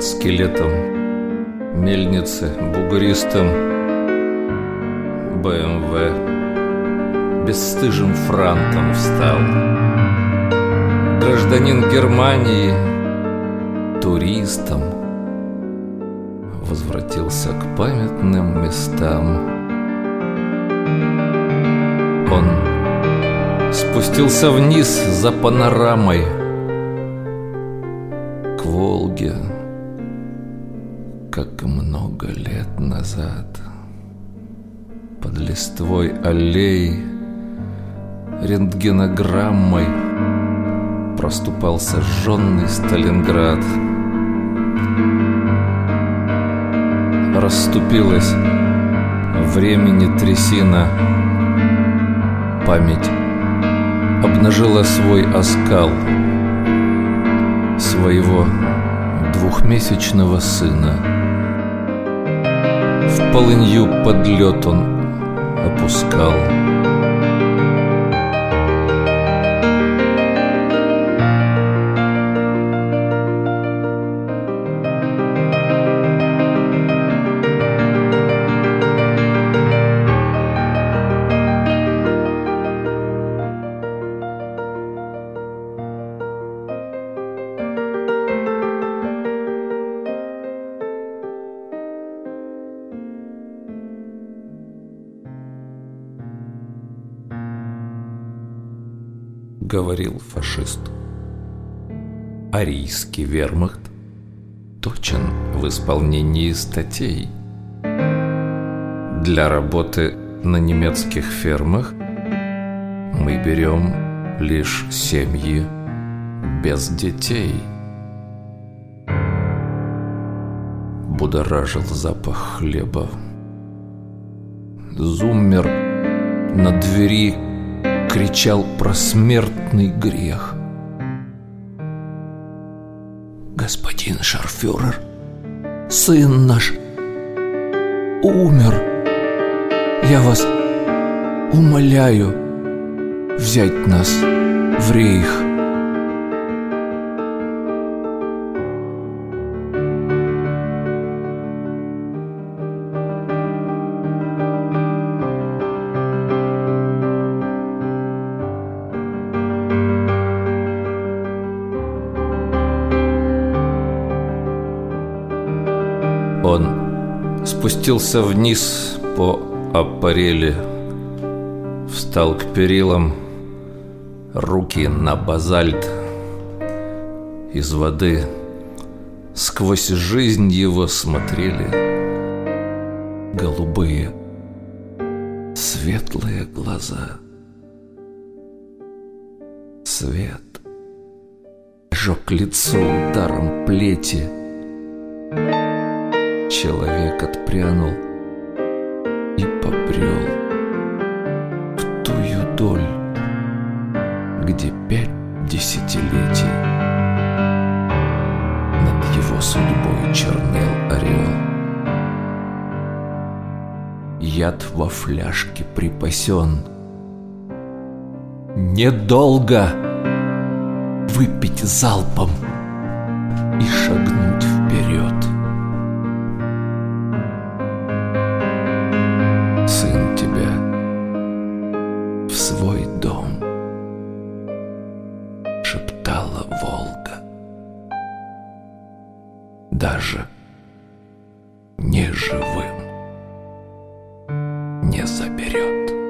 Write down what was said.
под скелетом мельницы бугристым БМВ бесстыжим франтом встал. Гражданин Германии туристом возвратился к памятным местам. Он спустился вниз за панорамой к Волге, как много лет назад. Под листвой аллей рентгенограммой проступал сожженный Сталинград. Расступилась времени трясина, память обнажила свой оскал, своего двухмесячного сына. В полынью под лед он опускал. Говорил фашист. Арийский вермахт точен в исполнении статей. Для работы на немецких фермах мы берем лишь семьи без детей. Будоражил запах хлеба. Зуммер на двери кричал про смертный грех. Господин шарфюрер, сын наш умер. Я вас умоляю взять нас в рейх. Он спустился вниз по аппарели, встал к перилам, руки на базальт. Из воды сквозь жизнь его смотрели голубые, светлые глаза. Свет жег лицо ударом плети. Человек отпрянул и побрел в тую доль, где 5 десятилетий над его судьбой чернел орел. Яд во фляжке припасен. Недолго выпить залпом и шагнуть вперед. Сын тебя в свой дом, шептала Волга, даже не живым не заберет.